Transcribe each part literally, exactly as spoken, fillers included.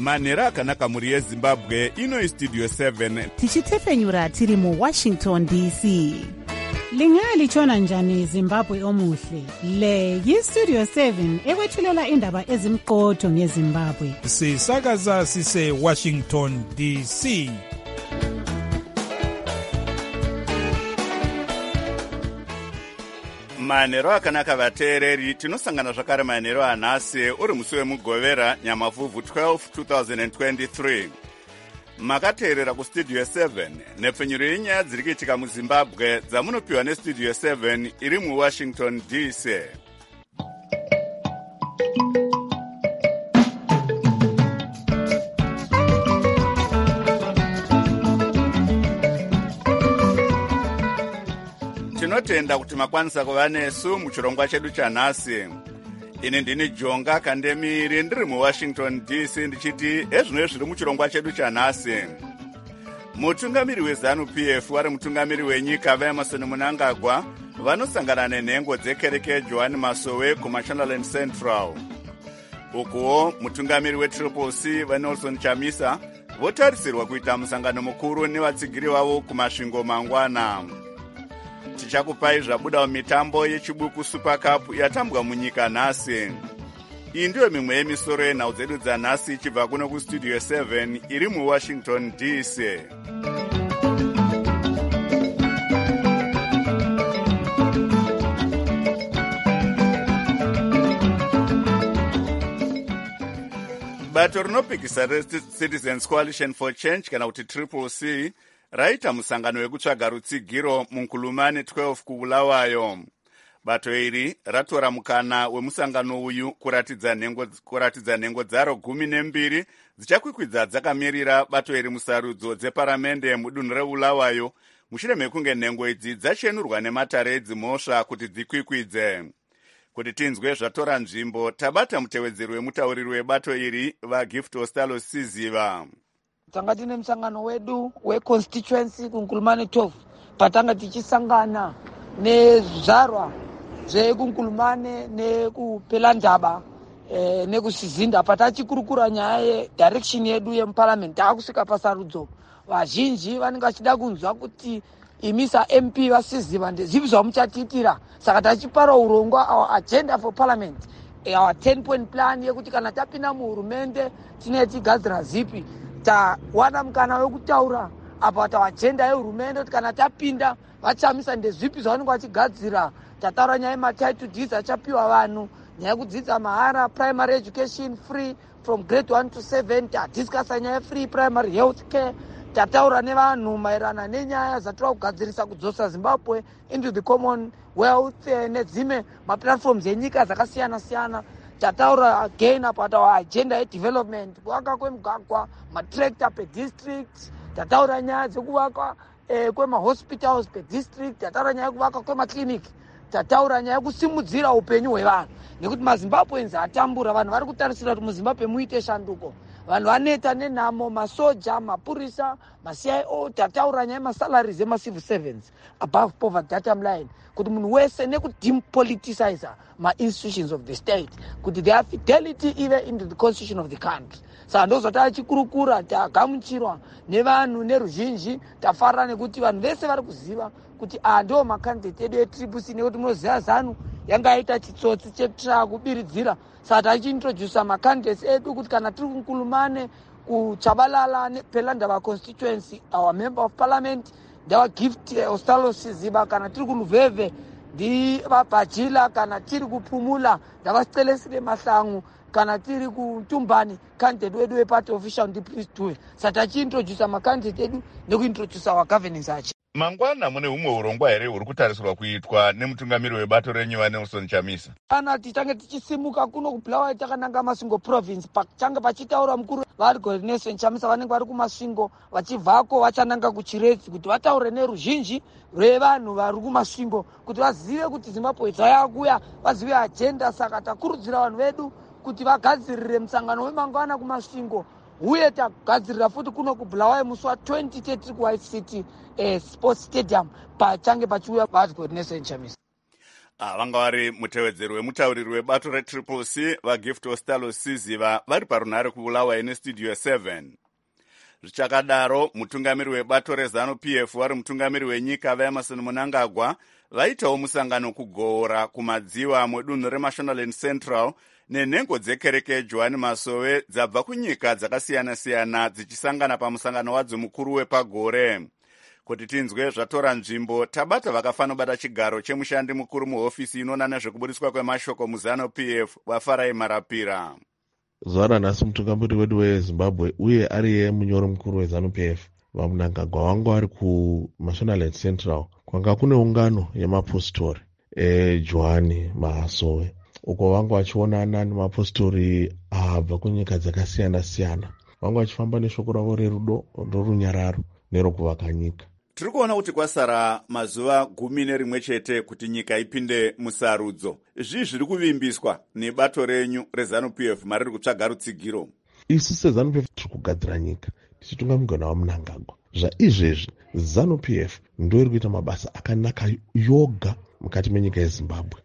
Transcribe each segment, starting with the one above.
manhero akanaka mhuri yezimbabwe. Ino istudio seven tichitefenyura tiri muwashington D C. Lingalitshona njani Zimbabwe omuhle? Le yistudio seven ekwethulela indaba ezimqotho ngeZimbabwe. Sisakaza sise Washington D C. manhero akanaka vateereri. Tinosangana zvakare manhero anhasi uri musi wemugovera nyamavhuvhu twelve two thousand twenty-three. Makateerera kustudio seven nepfenyuro yenyaya dziri kuitika muzimbabwe dzamunopiwa nestudio seven iri muwashington D C. Tinotenda kuti makwanisa kuva nesu muchirongwa chedu chanhasi. Ini ndini Jonga Kandemiri ndiri muWashington D C ndichiti ezvino zviri muchirongwa chedu chanhasi. Mutungamiri weZanu P F wari mutungamiri wenyika vaEmerson Mnangagwa vanosangana nenhengo dzekereke Joan Masowe kuMashonaland Central. Ukuwo mutungamiri weTriple C vaNelson Chamisa votarisirwa kuita musangano mukuru nevatsigiri vavo kumasvingo mangwana. Tichakupai zvabuda mumitambo yechibuku Super Cup yatambwa munyika nhasi. Iyi ndiyo mimwe yemisoro yenhau dzedu dzanhasi ichibva kuno kustudio seven iri muWashington D C. Bato rinopikisa Citizens Coalition for Change kana kuti Triple C raita musangano wekutsvaga rutsigiro muNkulumane twelve kuBulawayo. Bato iri ratora mukana wemusangano uyu kuratidza nhengo kuratidza nhengo dzaro gumi nembiri dzichakwikwidza dzakamirira bato iri musarudzo dzeparamende mudunhu reBulawayo mushure mekunge nhengo idzi dzachenurwa nematare edzimhosva kuti dzikwikwidze. Kuti tinzwe zvatora nzvimbo tabata mutevedzeri wemutauriri webato iri vaGift Ostalo Siziva. Tanga tine musangano wedu weconstituency kuNkulumane twelve patanga tichisangana nezvarwa zvekunkulumane nekupelandaba eh, nekusizinda patachikurukura nyaya yedirection yedu yemuparliament takusvika pasarudzo. Vazhinji vanenge vachida kunzwa kuti imisa M P vasiziva ndezvipi zvamuchatiitira. Saka tachipara urongwa our agenda for parliament, our ten point plan yekuti kana tapinda muhurumende tine tigadzira zipi. Tawana mukana wekutaura about our agenda yehurumende kuti kana tapinda vachamisa ndezvipi zvavanenge vachigadzira. Tataura nyaya yematitle deeds achapiwa vanhu, nyaya yekudzidza mahara, primary education free from grade one to seven, tadiscussa nyaya free primary health care. Tataura nevanhu maerana nenyaya dzatira kugadzirisa kudzosa Zimbabwe into the commonwealth nedzimwe maplatforms enyika dzakasiyana siyana. Tataura again about our agenda yedevelopment, kuvaka kwemigwagwa, matractor per district. Tataura nyaya dzekuvaka eh, kwemahospitals per district. Tataura nyaya yekuvaka kwemaclinic. Tataura nyaya yekusimudzira upenyu hwevanhu nekuti maZimbabweans atambura. Vanhu vari kutarisira kuti muZimbabwe muite shanduko. Vanhu vaneta nenhamo, masoja, mapurisa, ma-C I O. Tataura nyaya yemasalaries ema-civil servants above poverty datum line, kuti munhu wese nekudepoliticize ma-institutions of the state, kuti there are fidelity even into the constitution of the country. Saka ndozvata chikurukura tagamuchirwa nevanhu neruzhinji. Tafarira nekuti vanhu vese vari kuziva kuti aa ndiwo makandidate edu eTriple C, nekuti munoziva Zanu yanga yaita chitsotsi chekutsvaka kubiridzira. Saka tachiintrodusa macandidates edu kuti kana tiri kuNkulumane kuChabalala nePelandaba constituency, our member of parliament ndavaGift Ostalo Siziva, kana tiri kuLuveve ndivabhajila, kana tiri kuPhumula ndavaCelesile Mahlangu, kana tiri kuTumbani candidate wedu weparty official ndiPriestwe. Saka tachiintrodusa macandidate edu nekuintrodusa our governance achi. Mangwana mune humwe urongwa here huri kutarisirwa kuitwa nemutungamiri webato renyu vaNelson Chamisa? Kana tichange tichisimuka kuno kuBulawayo takananga Masvingo province, pachange pachitaura mukuru vari Nelson Chamisa vanenge vari kumasvingo, vachibvako vachananga kuChiredzi kuti vataure neruzhinji rwevanhu vari kumasvingo kuti vazive kuti Zimbabwe dzayakuya, vazive agenda. Saka takurudzira vanhu vedu kuti vagadzirire musangano wemangwana kumasvingo, uye tagadzirira futi kuno kuBulawayo musi wa-twenty tiri kuWhite City eh, Sports Stadium pachange pachiuya vari Nelson Chamisa. Ah, vanga vari mutevedzeri wemutauriri webato retriple C vagift ostalo siziva vari parunhare kubulawayo nestudio seven. Zvichakadaro, mutungamiri webato rezanu P F vari mutungamiri wenyika vaEmerson Mnangagwa vaitawo musangano kugohora kumadziva mudunhu reMashonaland Central nenhengo dzekereke Joani Masowe dzabva kunyika dzakasiyana-siyana dzichisangana pamusangano wadzo mukuru wepagore. Kuti tinzwe zvatora nzvimbo, tabata vakafanobata chigaro chemushandi mukuru muhofisi inoona nezvekubudiswa kwemashoko muzanu P F waFarai Marapira. Zuva nhasi mutungamiri wedu weZimbabwe uye ariye munyori mukuru wezanu P F vaMnangagwa vanga vari kuMashonaland Central kwanga kune ungano yemapositori eJoani Masowe uko vanga vachionana nemapositori abva kunyika dzakasiyana-siyana. Vanga vachifamba neshoko ravo rerudo rorunyararo nerokuvaka nyika. Tiri kuona kuti kwasara mazuva gumi nerimwe chete kuti nyika ipinde musarudzo. Izvi zviri kuvimbiswa nebato renyu rezanu P F mariri kutsvaga rutsigiro. Isu sezanu P F tiri kugadzira nyika tichitungamirwa naMnangagwa. Zvaizvezvi zanu P F ndo iri kuita mabasa akanaka yoga mukati menyika yeZimbabwe.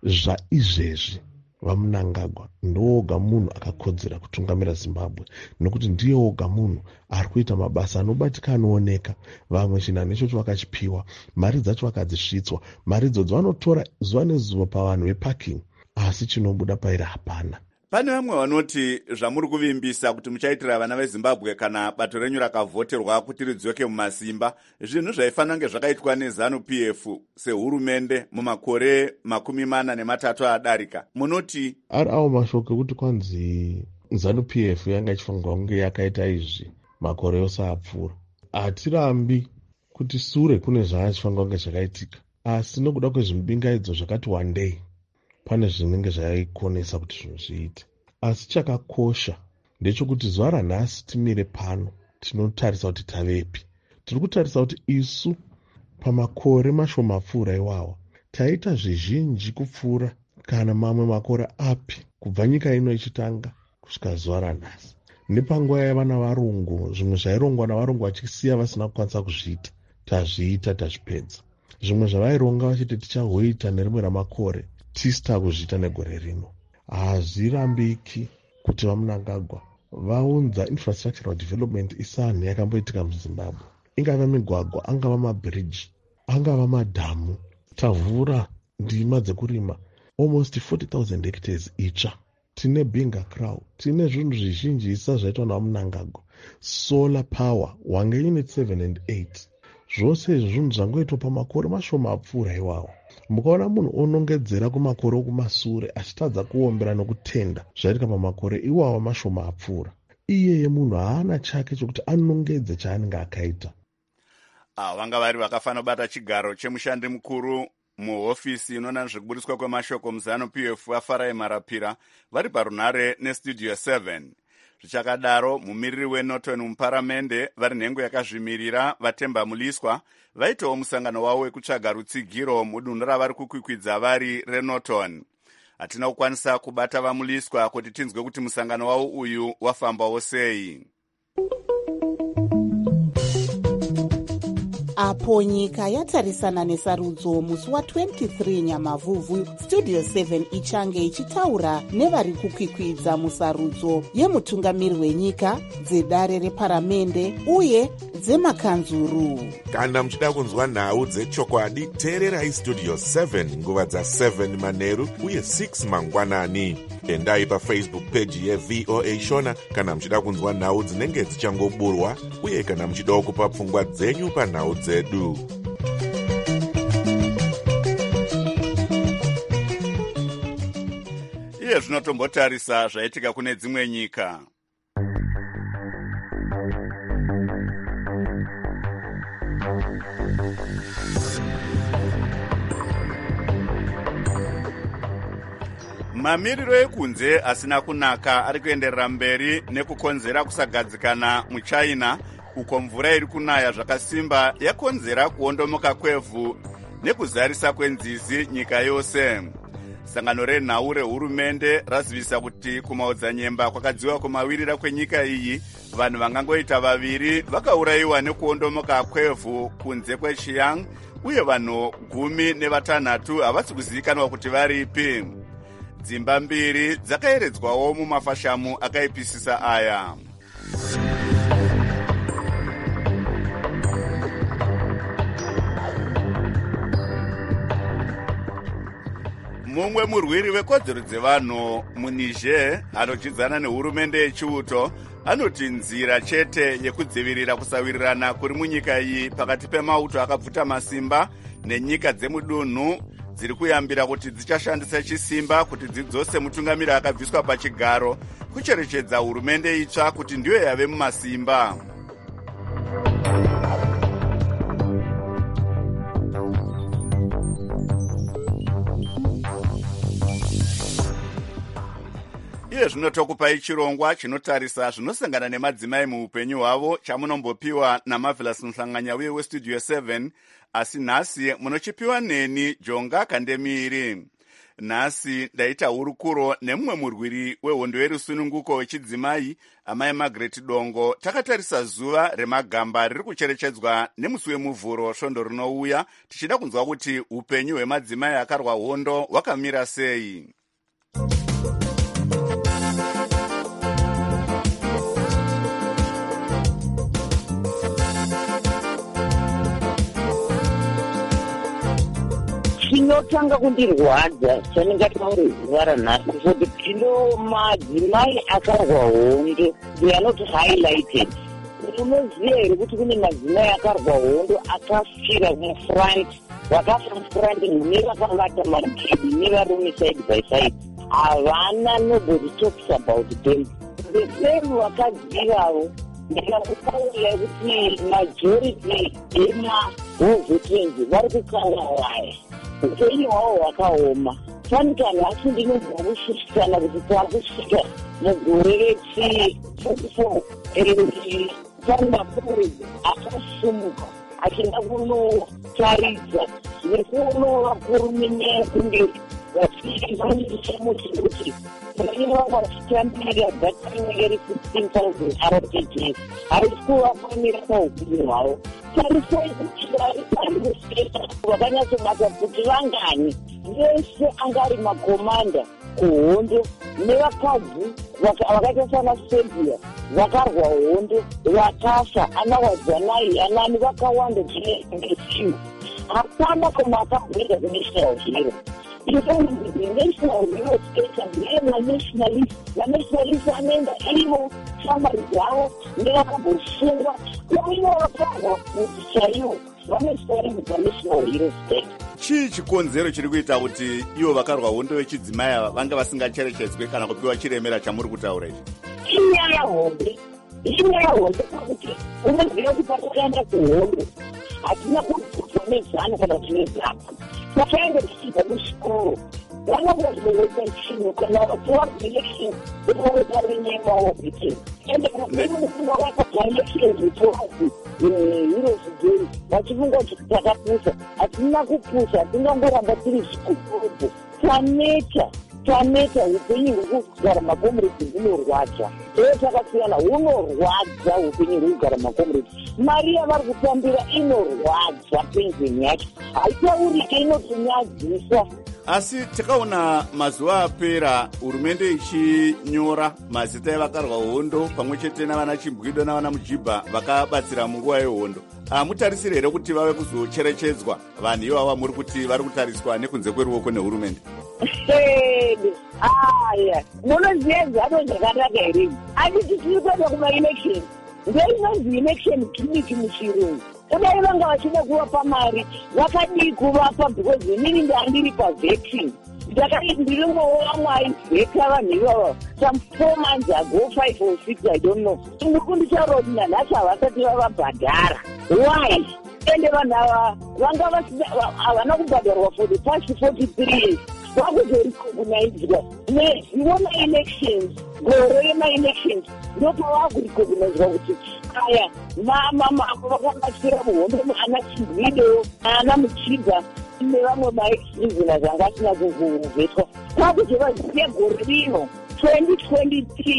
Zvaizvezvi vaMnangagwa ndooga munhu akakodzera kutungamira Zimbabwe nokuti ndiye oga munhu ari kuita mabasa anobatika anooneka. Vamwe china necho chivakachipiwa, mari dzacho vakadzisvitswa, mari idzodzo vanotora zuva nezuva pavanhu veparking, asi chinobuda pairi hapana. Pane vamwe vanoti zvamuri kuvimbisa kuti muchaitira vana veZimbabwe kana bato renyu rakavhoterwa kuti ridzoke mumasimba, zvinhu zvaifanira kunge zvakaitwa nezanu P F sehurumende mumakore makumi mana nematatu adarika. Munoti ari awo mashoko ekuti kwanzi zanu P F yanga ichifanirwa kunge yakaita izvi makore yose apfuura. Hatirambi kuti sure kune zvaachifanirwa kunge zvakaitika, asi nokuda kwezvimubingaidzo zvakati wandei pane zvinenge zvaikonesa kuti zvinhu zviite. Asi chakakosha ndechekuti zuva ranhasi timire pano tinotarisa kuti tavepi. Tiri kutarisa kuti isu pamakore mashoma apfuura iwawa taita zvizhinji kupfuura kana mamwe makore api kubva nyika ino ichitanga kusvika zuva ranhasi. Nepanguva yaiva navarungu, zvimwe zvairongwa navarungu vachisiya vasina kukwanisa kuzviita, tazviita tazvipedza. Zvimwe zvavaironga vachiti tichahoita nerimwe ramakore tisita kuzviita negore rino. Hazvirambiki kuti vaMnangagwa vaunza infrastructural development isanhu yakamboitika muZimbabwe. Ingava migwagwa, angava mabridge, angava madhamu. Tavhura ndima dzekurima almost forty thousand hectares itsva. Tine Binga Crow, tine zvinhu zvizhinji isa zvaitwa naMnangagwa. Solar power, wange unit seven and eight. Zvose izvi zvinhu zvangoitwa pamakore mashoma apfuura iwawa. Mukaona munhu onongedzera kumakore okumasure achitadza kuombera nokutenda zvaitika pamakore iwawa mashoma apfuura. Iyeye munhu haana chake chokuti anongedze chaanenge akaita. Ah, vanga vari vakafanira kubata chigaro chemushandi mukuru muhofisi inoona zvekubudiswa kwemashoko muzanu P F waFarai Marapira vari parunhare nestudio seven. Zvichakadaro, mumiriri weNorton muparamende vari nhengo yakazvimirira vaTemba Muliswa vaitawo musangano wavo wekutsvaga rutsigiro mudunhu ravari kukwikwidza vari reNorton. Hatina kukwanisa kubata vaMuliswa kuti tinzwe kuti musangano wavo uyu wafambawo sei. Apo nyika yatarisana nesarudzo musi wa-twenty-three Nyamavhuvhu, Studio seven ichange ichitaura nevari kukwikwidza musarudzo yemutungamiri wenyika, dzedare reparamende uye dzemakanzuru. Kana muchida kunzwa nhau dzechokwadi, teererai Studio seven nguva dza seven manheru uye six mangwanani. Endai paFacebook page yeV O A Shona kana muchida kunzwa nhau dzinenge dzichangoburwa uye kana muchida kupa pfungwa dzenyu panhau dzedu. Iye zvinotombotarisa zvaitika kune dzimwe nyika. Mamiriro ekunze asina kunaka ari kuenderera mberi nekukonzera kusagadzikana muChina, uko mvura iri kunaya zvakasimba yakonzera kuondomoka kwevhu nekuzarisa kwenzizi nyika yose. Sangano renhau rehurumende razivisa kuti kumaodzanyemba kwakadziwa kumawirira kwenyika iyi vanhu vangangoita vaviri vakaurayiwa nekuondomoka kwevhu kunze kwechiang, uye vanhu gumi nevatanhatu havasi kuzivikanwa kuti varipi. Dzimba mbiri dzakayeredzwawo mumafashamu akaipisisa aya. Mumwe murwiri wekodzero dzevanhu muNiger anochidzana nehurumende yechiuto anoti nzira chete yekudzivirira kusawirirana kuri munyika iyi pakati pemauto akabvuta masimba nenyika dzemudunhu dziri kuyambira kuti dzichashandisa chisimba kuti dzidzose mutungamiri akabviswa pachigaro kucherechedza hurumende itsva kuti ndiyo yave mumasimba. Iye zvino tokupai chirongwa chinotarisa zvinosangana nemadzimai muupenyu hwavo chamunombopiwa naMarvelous Mhlanganya uye weStudio seven, asi nhasi munochipiwa neni Jonga Kandemiri. Nhasi ndaita hurukuro nemumwe murwiri wehondo yerusununguko wechidzimai, amai Margaret Dongo. Takatarisa zuva remagamba riri kucherechedzwa nemusi wemuvhuro svondo rinouya, tichida kunzwa kuti upenyu hwemadzimai akarwa hondo hwakamira sei. Chinotanga kundirwadza chandingataure zuva ranhasi kuti tino madzimai akarwa hondo, they are not highlighted. Unoziva here kuti kune madzimai akarwa hondo akafira mufront, vakafa mufront nevakavata marutivi nevarume side by side. Havana nobody talks about them. The same vakadzi vavo ndikakutaurira kuti majority yemahovetenzi vari kukanganaya. Upenyu hwavo hwakaoma. Fanika nhasi ndinobva kushushikana kuti taakusvika mugore rechi forty-four endi pane mapuri akasumuka achida kunotaridza nekuonova kurume nyaya kunge vachivanisamo chekuti vanenge vanga vachitambira bhatange re-sixteen thousand R P Gs harisi kuvafanira paupenyu hwavo. Tarisai kuti vari parikuseta vakanyatsobata kuti vangani vese angari makomanda kuhondo nevakadzi vakaita sana Serbia vakarwa hondo vakafa ana wadzanai anani vakawanda zvinesiu. Hapana koma akabweda kunational hero. The national hero state ndeyemanationalist. Vanationalist vanoenda ivo shamwari dzavo ndevakambosungwa kuino vakarwa kuti chaivo vanositaridza national hero state. Chii chikonzero chiri kuita kuti ivo vakarwa hondo vechidzimai ava vanga vasingacherechedzwe kana kupiwa chiremera chamuri kutaura ichi? Inyaya hombe, inyaya hombe pakuti unoziva kuti patakaenda kuhondo hatina kutomedzana kana tinezapa. Takaenda tichibva kuchikoro vanongozvoweta chinhu kana vapiwa election voveta renyemaovhiti ende kufunga vakabva elections vetoazi heroes day vachifunga kuti takapusa. Hatina kupusa, hatingangoramba tiri zvikukorobho. Taneta taneta upenyu hwekugara makomrades hunorwadza. Iyo takasiyana, hunorwadza upenyu hwekugara makomrades. Mari yavari kutambira inorwadza penzeni yacho, haitaurike, inotonyadzisa. Asi takaona mazuva apera hurumende ichinyora mazita evakarwa hondo pamwe chete navana Chimbwido navana Mujibha vakabatsira munguva yehondo. Hamutarisiri here kuti vave kuzocherechedzwa vanhu ivava muri kuti vari kutariswa nekunze kweruoko nehurumende? Aya, munoziva zvato zvakanaka here? Handiti tiri kuenda kuma-election. Ndoinonzi election gimmick muchirungu. Kudai vanga vachida kuvapa mari, vakadii kuvapa because inini ndandiri pavhekini. Ndakati ndirimwowo vamwe aivheka vanhu ivavo some four months ago, five or six, I don't know. Ndikunditaura kuti nanhasi havasati vavabhadhara. Why? Ende vanhu ava vanga havana kubhadharwa for the past forty-three years. Vakuzorecognidzwa neziona elections, goro yema-elections, ndopavakurecognidzwa kuti aya vakabatsira muhondo ana Chimbwido, ana Mujibha nevamwe maexprisoners vanga asina kuvhetwa. Kwakuzovaziya gore rino twenty twenty-three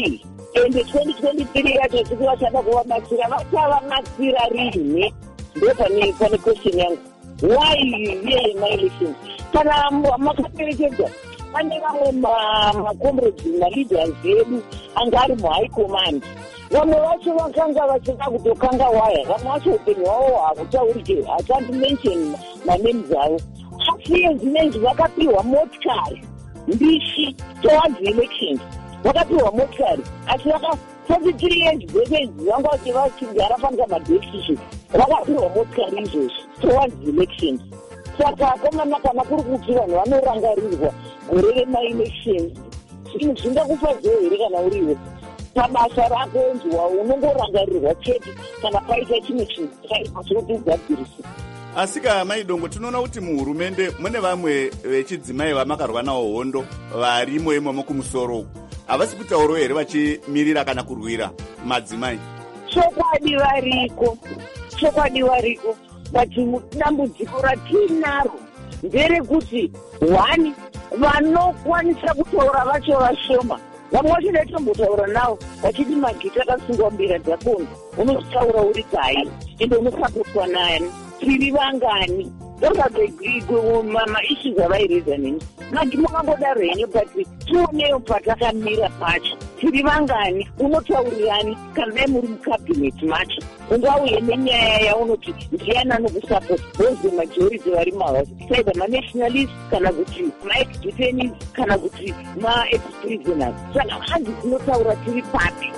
ende twenty twenty-three yacho kuti vachada kuvabatsira vachavamatsira rini? Ndopane pane question yangu. Why here in my election? Kana makaperekedza pane vamwe macomrades naleaders edu anga ari muhigh command. Vamwe vacho vakanga vachida kutokanga waya, vamwe vacho upenyu hwavo hakutaurike, hacan't mention names avo. Asi zvinezvi vakapiwa motikari mbishi towards the elections. Vakapiwa motikari asi vaka forty-three years decades vanga vati vachigara panga madecision vakapiwa motikari izvozvi towards the elections. Saka komana kana kuri kuti vanhu vanorangarirwa gore rema-elections, zvinhu zvingakufadzewo here kana uriwe pabasa rako enziwa unongorangarirwa chete kana paita chimwe chinhu chakaipa chinokuti ugadzirisa? Asika Maidongo, tinoona kuti muhurumende mune vamwe vechidzimai vamakarwa nawo hondo varimo imomo kumusoro uku. Havasi kutaurawo here vachimirira kana kurwira madzimai? Chokwadi variko, chokwadi variko, bati dambudziko ratinaro nderekuti one, vanokwanisa kutaura vacho vashoma. Vamwe vacho ndaitombotaura navo vachiti magita akasungwa mbira dzakono, unotaura uri kai ende unosapotwa nani, tiri vangani, maissues avaireza nini. Magi makangodaro henyu bati tionewo patakamira pacho, tiri vangani, unotaurirani kana dai muri mukabhineti macho, ungauye nenyaya yaunoti ndiani anokusapota, those the majority vari mavasi, either manationalist kana kuti maex-detainees kana kuti ma-ex-prisoners. Saka hanzi dzinotaura tiri papi.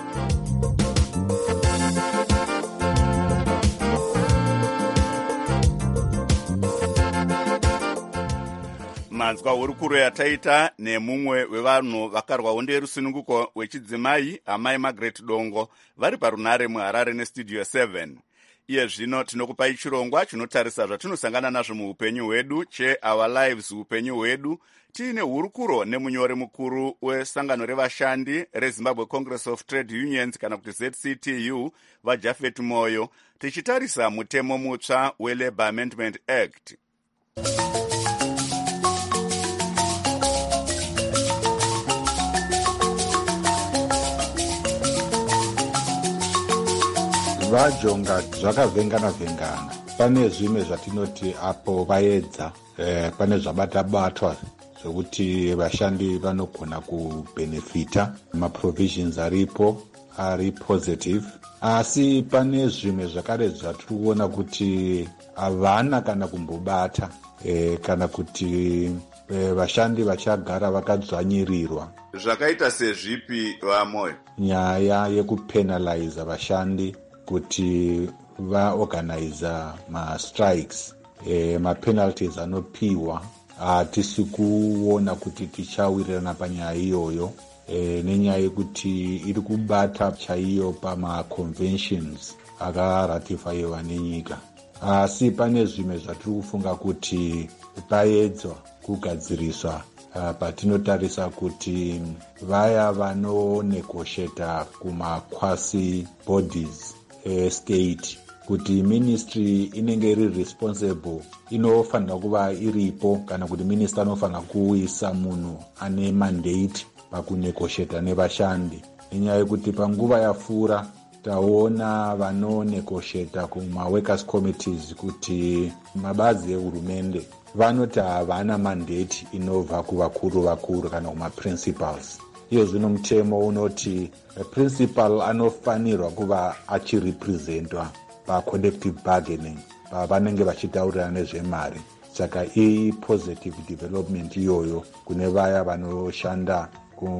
Manzwa hurukuro yataita nemumwe wevanhu vakarwa hondo yerusununguko wechidzimai amai Margaret Dongo vari parunare muHarare nestudio seven. Iye zvino tinokupai chirongwa chinotarisa zvatinosangana nazvo muupenyu hwedu che-Our Lives upenyu hwedu, tiine hurukuro nemunyori mukuru wesangano revashandi reZimbabwe Congress of Trade Unions kana kuti Z C T U vaJafet Moyo, tichitarisa mutemo mutsva weLabour Amendment Act. Vajonga zvakavhengana-vhengana. Pane zvimwe zvatinoti apo vaedza, eh, pane zvabata-batwa zvekuti vashandi vanogona kubhenefita, maprovisions aripo ari positive, asi pane zvimwe zvakare zvatikuona kuti havana kana kumbobata, eh, kana kuti eh, vashandi vachagara vakadzvanyirirwa. Zvakaita sezvipi vaMoyo? Nyaya yekupenaliza vashandi kuti vaorganiza ma-strikes, eh, ma-penalties anopiwa, hatisi kuona kuti tichawirirana panyaya iyoyo, eh, nenyaya yekuti iri kubata chaiyo pama-conventions akaratifaiwa nenyika. Asi pane zvimwe zvatiri kufunga kuti paedzwa kugadziriswa, uh, patinotarisa kuti vaya vanonegotiata kuma-quasi bodies state, kuti ministry inenge iri responsible inofanira kuva iripo, kana kuti minister anofanira kuisa munhu ane mandate pakunegotiata nevashandi. Nenyaya yekuti panguva yapfuura taona vanonegotiata kuma-workers committees kuti mabazi ehurumende vanoti havana mandate inobva kuvakuru vakuru kana kuma-principals. Iyo zvino mutemo unoti principal anofanirwa kuva achirepresentwa pa-collective bargaining pavanenge vachitaurirana nezvemari. Saka i-positive development iyoyo kune vaya vanoshanda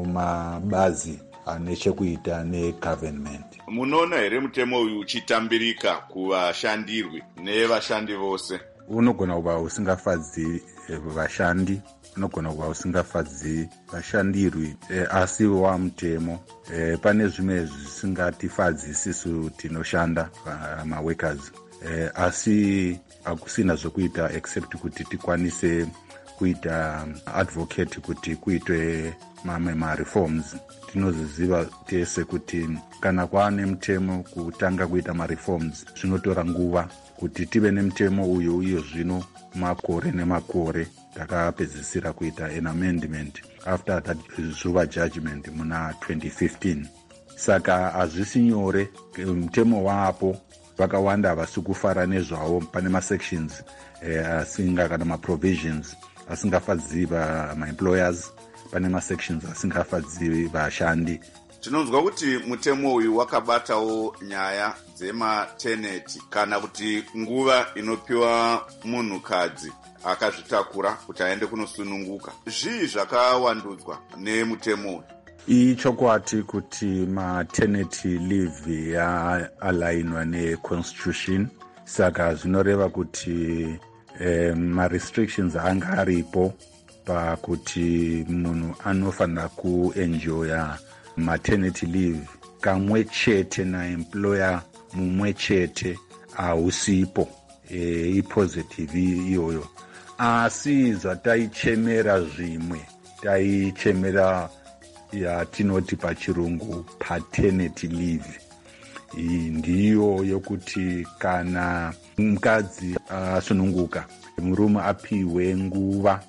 kumabazi ane chekuita negovernment. Munoona here mutemo uyu uchitambirika kuvashandirwi nevashandi vose? Unogona kuva usingafadzi vashandi, unogona kuva usingafadzi vashandirwi, e, asi wa mutemo e, pane zvimwe zvisingatifadzi isisu tinoshanda ma-workers, e, asi hakusina zvokuita except kuti tikwanise kuita advocate kuti kuitwe mamwe ma-reforms. Tinoziziva tese kuti kana kwaane mutemo kutanga kuita ma-reforms zvinotora nguva. Kuti tive nemutemo uyu uyo zvino makore nemakore takapedzisira kuita an amendment after that zuva judgment muna twenty fifteen. saka hazvisi nyore. Mutemo wapo vakawanda havasi kufara nezvavo. Pane masections eh, asinga kana maprovisions asingafadzi vamaemployers, pane masections asingafadzi vashandi. Tinonzwa kuti mutemo uyu wakabatawo nyaya dzemateneti kana kuti nguva inopiwa munhukadzi akazvitakura kuti aende kunosununguka. Zvii zvakawandudzwa nemutemo uyu? Ichokwati kuti maternity leave yaalainwa neconstitution, saka zvinoreva kuti eh, ma-restrictions anga aripo pakuti munhu anofanira kuenjoya maternity leave kamwe chete naemployer mumwe chete hausipo. E, ipositive iyoyo, asi zvataichemera zvimwe taichemera yatinoti pachirungu paternity leave. Iyi ndiyo yokuti kana mukadzi asununguka murume apiwe nguva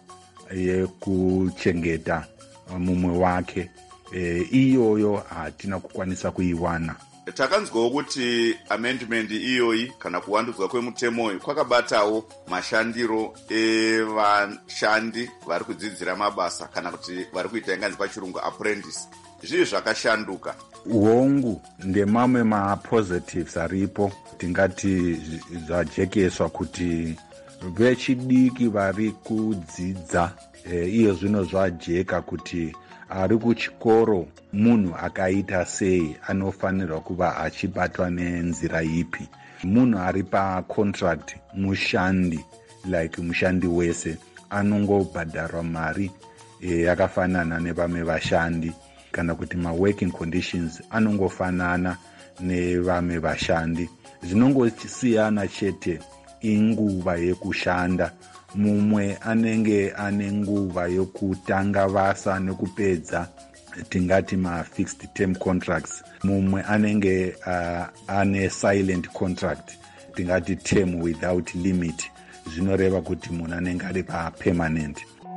yekuchengeta mumwe wake, e, iyoyo hatina kukwanisa kuiwana. Takanzwawo kuti amendment iyoyi kana kuwandudzwa kwemutemo uyu kwakabatawo mashandiro evashandi vari kudzidzira mabasa kana kuti vari kuita inganzi pachirungu apprentice. Zvii zvakashanduka? Hongu ndemamwe ma-positives aripo, tingati zvajekeswa kuti vechidiki vari kudzidza e, iyo zvino zvajeka kuti ari kuchikoro munhu akaita sei anofanirwa kuva achibatwa nenzira ipi. Munhu ari pacontract, mushandi like mushandi wese, anongobhadharwa mari e, yakafanana nevamwe vashandi, kana kuti ma-working conditions anongofanana nevamwe vashandi. Zvinongosiyana chete inguva yekushanda. Mumwe anenge ane nguva yokutanga basa nekupedza, tingati ma-fixed term contracts. Mumwe anenge uh, ane silent contract, tingati term without limit. Zvinoreva kuti munhu anenge ari pa-permanent.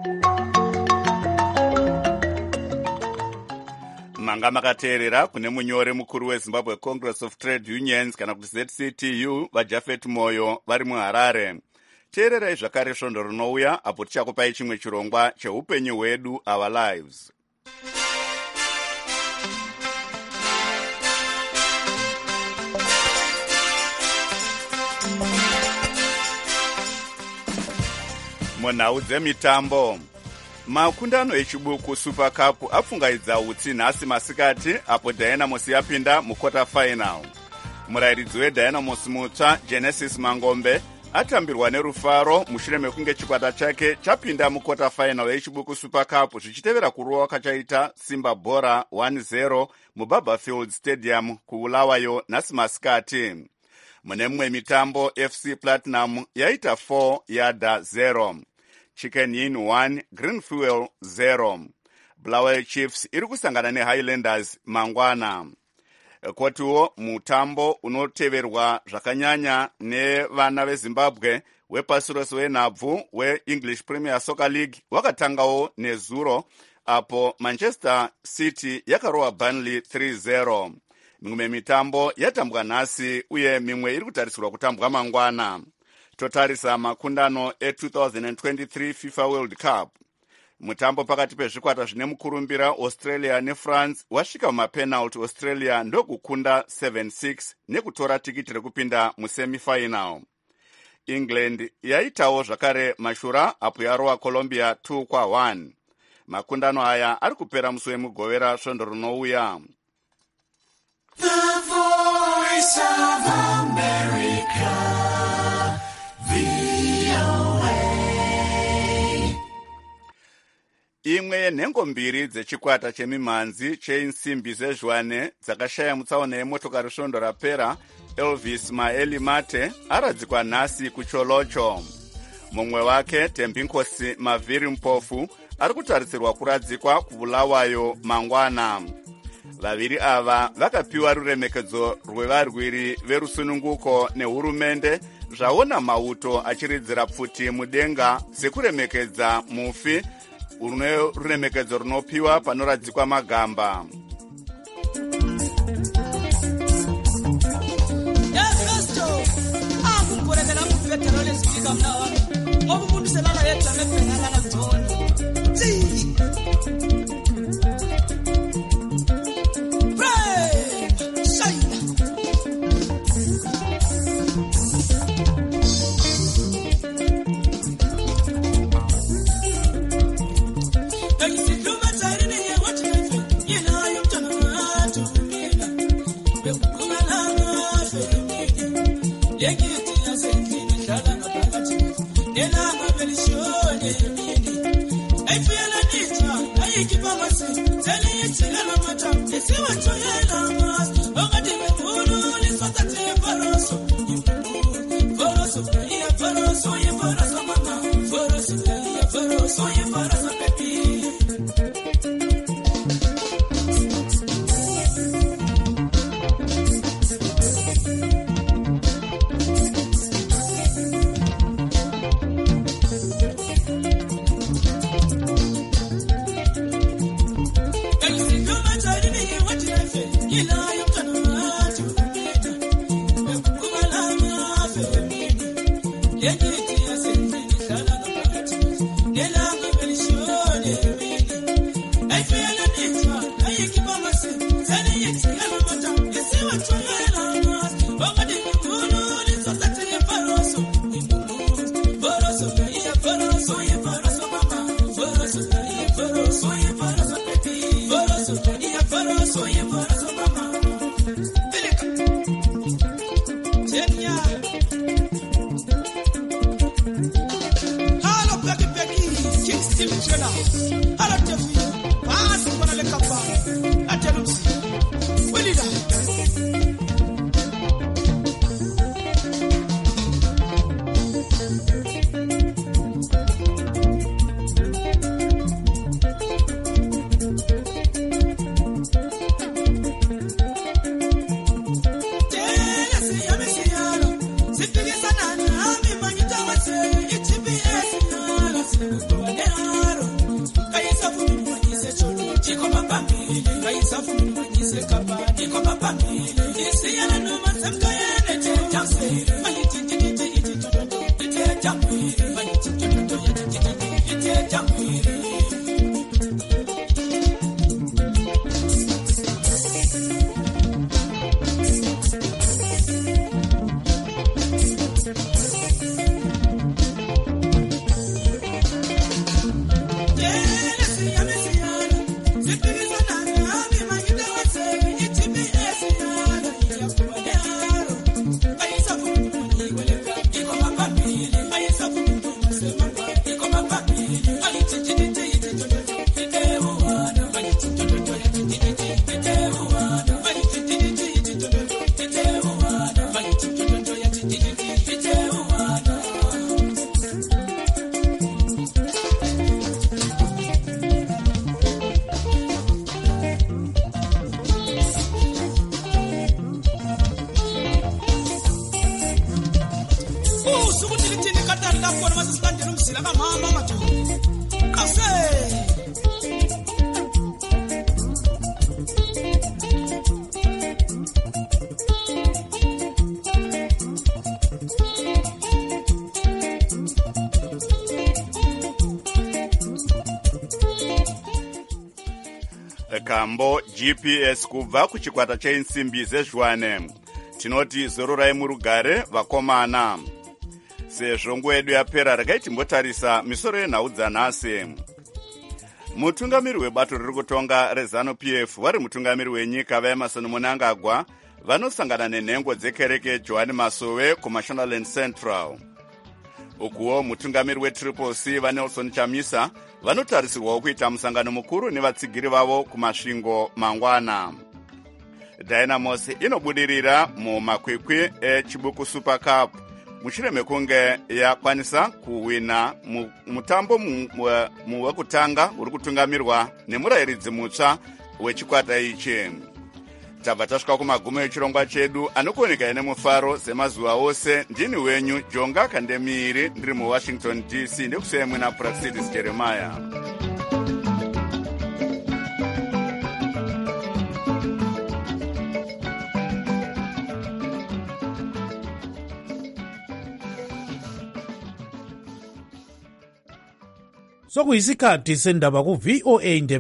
Manga makateerera kune munyori mukuru weZimbabwe Congress of Trade Unions kana kuti Z C T U vaJafet Moyo vari muHarare. Teererai zvakare svondo rinouya apo tichakupai chimwe chirongwa cheupenyu hwedu, Our Lives. Munhau dzemitambo, makundano echibuku Super Cup apfungaidza utsi nhasi masikati apo Dynamos yapinda mukota final. Murairidzi weDynamos mutsva Genesis Mangombe atambirwa nerufaro mushure mekunge chikwata chake chapinda mukota final yechibuku Super Cup zvichitevera kurohwa kachaita Simba Bora one zero muBarberfield Stadium kuBulawayo nhasi masikati. Mune mumwe mitambo F C Platinum yaita four yada zero, Chicken Inn one, Green Fuel zero. Bulawayo Chiefs iri kusangana neHighlanders mangwana. Kotiwo mutambo unoteverwa zvakanyanya nevana veZimbabwe wepasi rose wenhabvu weEnglish Premier Soccer League wakatangawo nezuro apo Manchester City yakarohwa Burnley three zero. Mimwe mitambo yatambwa nhasi uye mimwe iri kutarisirwa kutambwa mangwana. Totarisa makundano e-twenty twenty-three FIFA World Cup. Mutambo pakati pezvikwata zvine mukurumbira Australia neFrance wasvika mumapenalty. Australia ndokukunda seven six nekutora tikiti rekupinda musemifinal. England yaitawo zvakare mashura apo yarohwa Colombia two kwa one. Makundano aya ari kupera musi wemugovera svondo rinouya. The Voice of America, V O A. Imwe yenhengo mbiri dzechikwata chemimhanzi cheinsimbi zvezhwane dzakashaya mutsaona yemotokari svondo rapera Elvis Maeli Mate aradzikwa nhasi kuCholocho. Mumwe wake Tembinkosi Mavhiri Mpofu ari kutarisirwa kuradzikwa kuBulawayo mangwana. Vaviri ava vakapiwa ruremekedzo rwevarwiri verusununguko nehurumende zvaona mauto achiridzira pfuti mudenga sekuremekedza mufi une ruremekedzo runopiwa panoradzikwa magamba. Kambo G P S kubva kuchikwata cheinsimbi zvezvwane. Tinoti zororai murugare vakomana. Sezvo nguva yedu yapera regai timbotarisa misoro yenhau dzanhasi. Mutungamiri webato riri kutonga reZANU P F vari mutungamiri wenyika vaEmerson Mnangagwa vanosangana nenhengo dzekereke Joani Masowe kuMashonaland Central. Ukuwo mutungamiri weTriple C vaNelson Chamisa vanotarisirwawo kuita musangano mukuru nevatsigiri vavo kumasvingo mangwana. Dynamos inobudirira mumakwikwi eChibuku Super Cup mushure mekunge yakwanisa kuwina mutambo wekutanga uri kutungamirwa nemurayiridzi mutsva wechikwata ichi. Tabva tasvika kumagumo echirongwa chedu anokuoneka nemufaro semazuva ose. Ndini wenyu Jonga Kandemiri ndiri muWashington D C ndekuseyemwe naPraxidis Jeremiah. Sokuyisikhathi sendaba ku V O A Ndebele.